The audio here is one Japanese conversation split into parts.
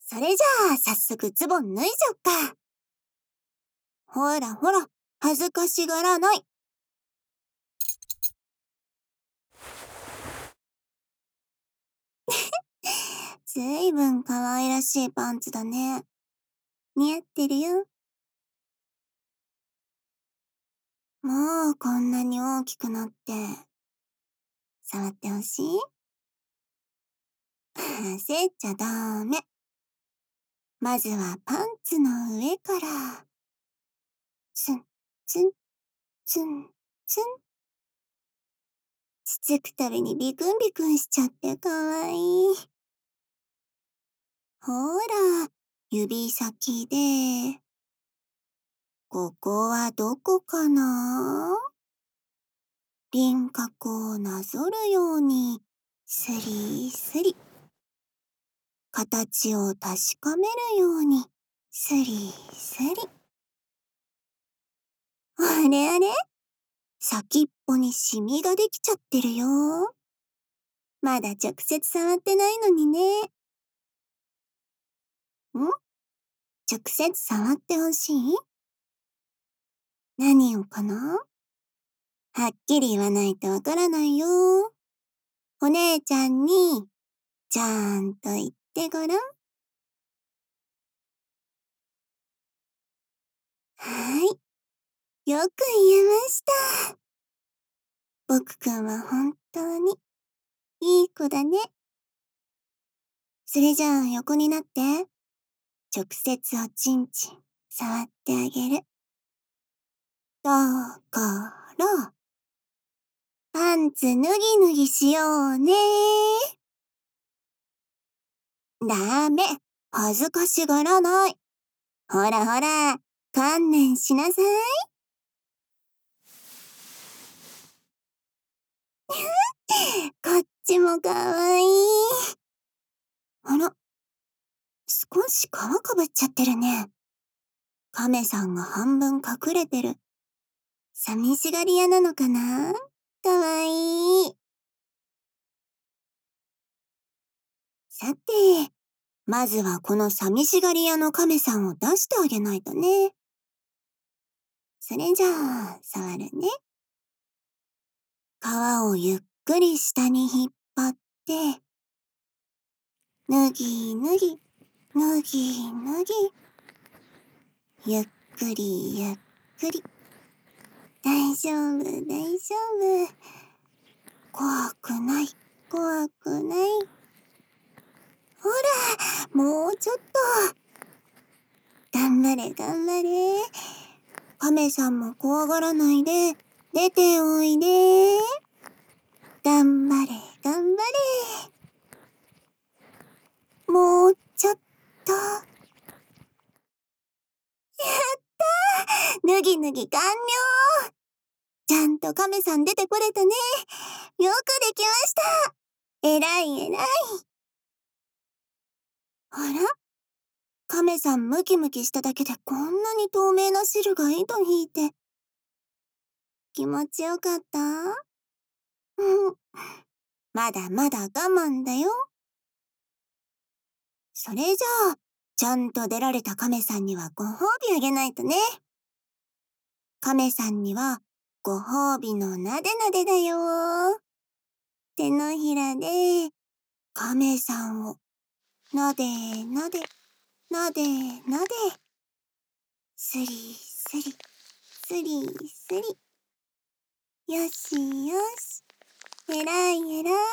それじゃあ、早速ズボン脱いじゃおっか。ほらほら、恥ずかしがらない。ずいぶん可愛らしいパンツだね。似合ってるよ。もうこんなに大きくなって、触ってほしい？焦っちゃダメ。まずはパンツの上から、ツン、ツン、ツン、ツン。つつくたびにビクンビクンしちゃってかわいい。ほら、指先で、ここはどこかな？輪郭をなぞるように、スリスリ。形を確かめるように、スリスリ。あれあれ？先っぽにシミができちゃってるよ。まだ直接触ってないのにね。直接触ってほしい？何をかな？はっきり言わないとわからないよ。お姉ちゃんに、ちゃんと言ってごらん。はい。よく言えました。僕くんは本当に、いい子だね。それじゃあ横になって、直接おちんちん、触ってあげる。だから、パンツ脱ぎ脱ぎしようね。ダメ。恥ずかしがらない。ほらほら、観念しなさい。こっちもかわいい。あら、少し皮かぶっちゃってるね。亀さんが半分隠れてる。寂しがり屋なのかな？かわいい。さて、まずはこの寂しがり屋の亀さんを出してあげないとね。それじゃあ、触るね。皮をゆっくり下に引っ張って、脱ぎ脱ぎ、脱ぎ脱ぎ。ゆっくりゆっくり。大丈夫、大丈夫。怖くない、怖くない。ほら、もうちょっと。頑張れ、頑張れ。亀さんも怖がらないで、出ておいで。頑張れ、頑張れ。もうちょっと。やったー！脱ぎ脱ぎ完了！ちゃんと亀さん出てこれたね。よくできました。えらいえらい。あら？亀さんムキムキしただけでこんなに透明な汁が糸引いて。気持ちよかった？うん。まだまだ我慢だよ。それじゃあ、ちゃんと出られた亀さんにはご褒美あげないとね。亀さんにはご褒美のなでなでだよ。手のひらで亀さんをなでなで、なでなで。スリスリ、スリスリ。よしよし。えらいえらい。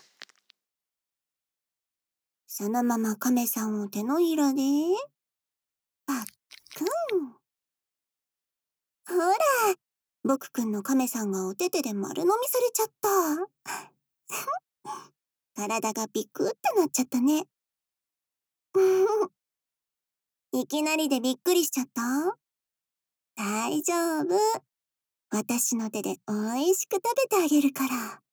そのまま亀さんを手のひらで、パックン。ほら、僕くんの亀さんがお手手で丸飲みされちゃった。体がビクってなっちゃったね。いきなりでびっくりしちゃった？大丈夫。私の手でおいしく食べてあげるから。